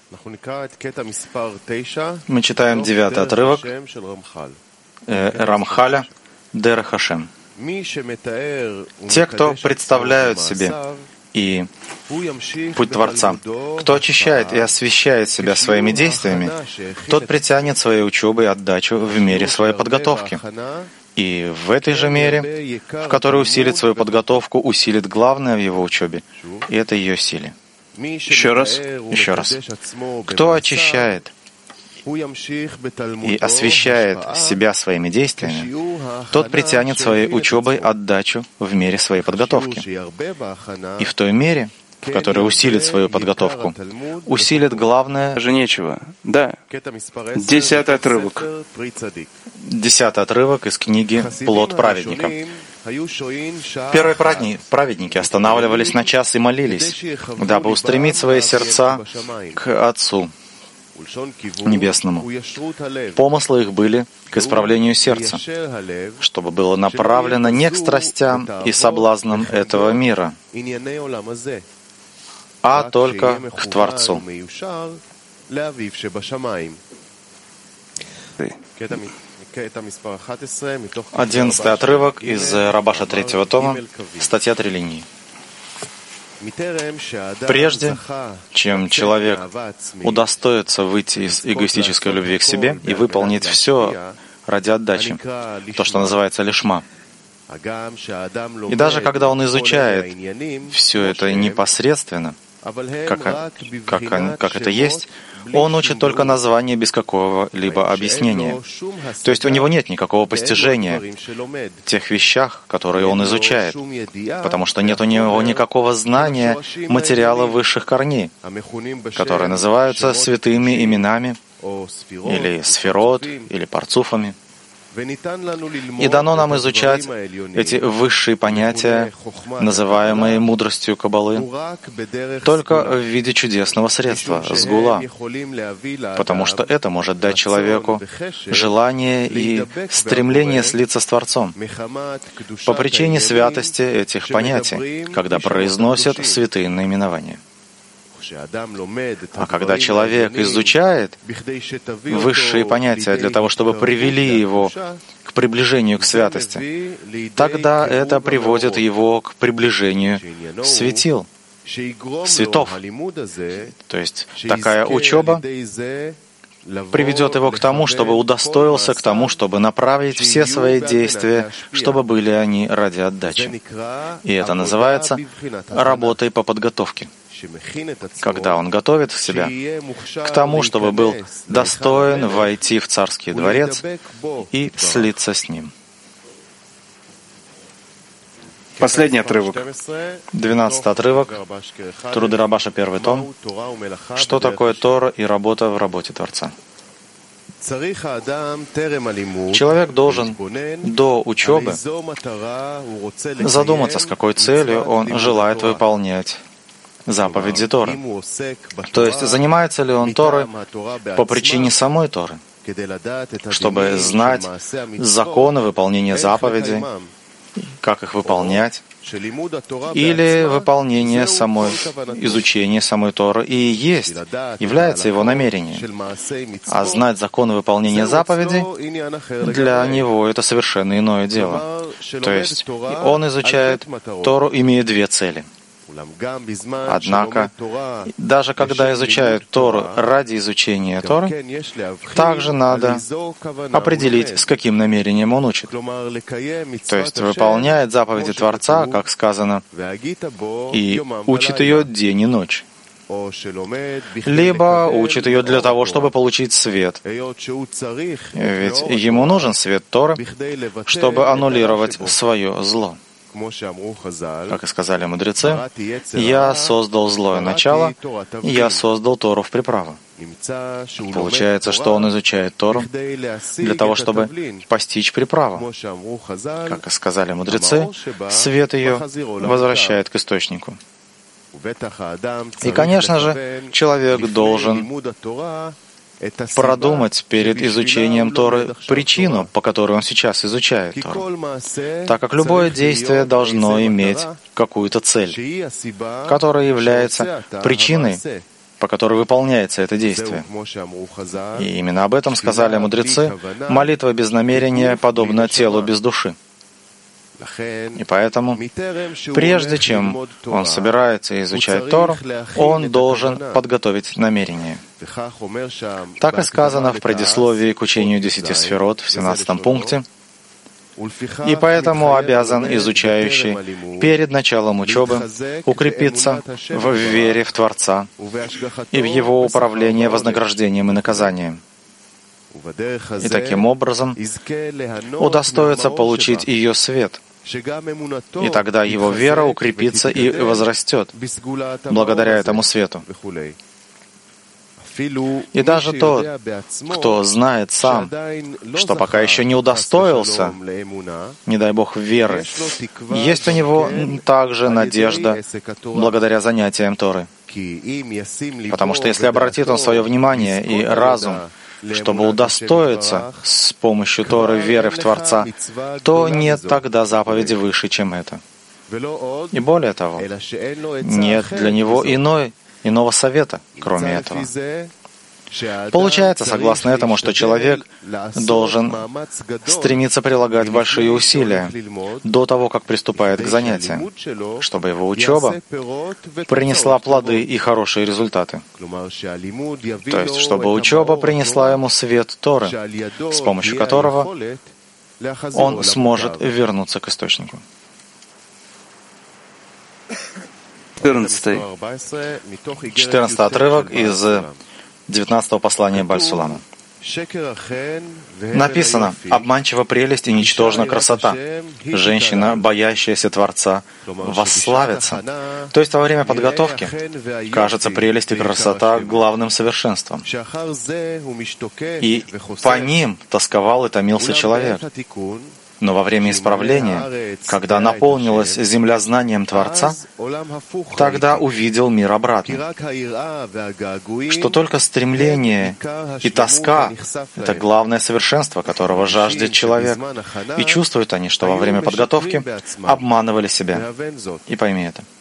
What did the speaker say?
Мы читаем 9 отрывок Рамхаля Дерех Хашем. Те, кто представляют себе и путь Творца, кто очищает и освящает себя своими действиями, тот притянет своей учебой отдачу в мере своей подготовки. И в этой же мере, в которой усилит свою подготовку, усилит главное в его учебе, и это ее силе. Еще раз. Кто очищает и освящает себя своими действиями, тот притянет своей учебой отдачу в мере своей подготовки. И в той мере, в которой усилит свою подготовку, усилит главное же нечего. Да. 10 отрывок. 10 отрывок из книги «Плод праведника». Первые праведники останавливались на час и молились, дабы устремить свои сердца к Отцу Небесному. Помыслы их были к исправлению сердца, чтобы было направлено не к страстям и соблазнам этого мира, а только к Творцу. 11 отрывок из Рабаша 3 тома, статья 3 линии. Прежде чем человек удостоится выйти из эгоистической любви к себе и выполнить все ради отдачи, то, что называется лишма, и даже когда он изучает все это непосредственно, как это есть, он учит только название без какого-либо объяснения. То есть у него нет никакого постижения в тех вещах, которые он изучает, потому что нет у него никакого знания материала высших корней, которые называются святыми именами, или сферот, или парцуфами. И дано нам изучать эти высшие понятия, называемые мудростью Каббалы, только в виде чудесного средства, сгула, потому что это может дать человеку желание и стремление слиться с Творцом по причине святости этих понятий, когда произносят святые наименования. А когда человек изучает высшие понятия для того, чтобы привели его к приближению к святости, тогда это приводит его к приближению светил, светов. То есть такая учеба приведет его к тому, чтобы удостоился к тому, чтобы направить все свои действия, чтобы были они ради отдачи. И это называется работой по подготовке, когда он готовит себя к тому, чтобы был достоин войти в царский дворец и слиться с ним. Последний отрывок. 12 отрывок. Труды Рабаша, 1 том. Что такое Тора и работа в работе Творца? Человек должен до учебы задуматься, с какой целью он желает выполнять заповеди Торы. То есть, занимается ли он Торой по причине самой Торы, чтобы знать законы выполнения заповедей, как их выполнять, или выполнение изучение самой Торы и является его намерением. А знать законы выполнения заповедей для него это совершенно иное дело. То есть он изучает Тору, имея две цели. Однако, даже когда изучают Тору ради изучения Торы, также надо определить, с каким намерением он учит. То есть выполняет заповеди Творца, как сказано, и учит ее день и ночь. Либо учит ее для того, чтобы получить свет. Ведь ему нужен свет Торы, чтобы аннулировать свое зло. Как и сказали мудрецы, «Я создал злое начало, я создал Тору в приправу». Получается, что он изучает Тору для того, чтобы постичь приправу. Как и сказали мудрецы, свет ее возвращает к источнику. И, конечно же, человек должен продумать перед изучением Торы причину, по которой он сейчас изучает Тору, так как любое действие должно иметь какую-то цель, которая является причиной по которой выполняется это действие. И именно об этом сказали мудрецы: молитва без намерения подобна телу без души. И поэтому, прежде чем он собирается изучать Тору, он должен подготовить намерение. Так и сказано в предисловии к учению 10 сферот в 17 пункте. И поэтому обязан изучающий перед началом учебы укрепиться в вере в Творца и в Его управление вознаграждением и наказанием. И таким образом удостоится получить ее свет. И тогда его вера укрепится и возрастет благодаря этому свету. И даже тот, кто знает сам, что пока еще не удостоился, не дай Бог, веры, есть у него также надежда благодаря занятиям Торы. Потому что если обратит он свое внимание и разум, чтобы удостоиться с помощью Торы веры в Творца, то нет тогда заповеди выше, чем это. И более того, нет для него иного совета, кроме этого. Получается, согласно этому, что человек должен стремиться прилагать большие усилия до того, как приступает к занятиям, чтобы его учеба принесла плоды и хорошие результаты. То есть, чтобы учеба принесла ему свет Торы, с помощью которого он сможет вернуться к источнику. 14 отрывок из 19-го послания Баль-Сулама. Написано: «Обманчива прелесть и ничтожна красота. Женщина, боящаяся Творца, восславится». То есть во время подготовки кажется прелесть и красота главным совершенством. И по ним тосковал и томился человек. Но во время исправления, когда наполнилась земля знанием Творца, тогда увидел мир обратно, что только стремление и тоска — это главное совершенство, которого жаждет человек. И чувствуют они, что во время подготовки обманывали себя. И пойми это.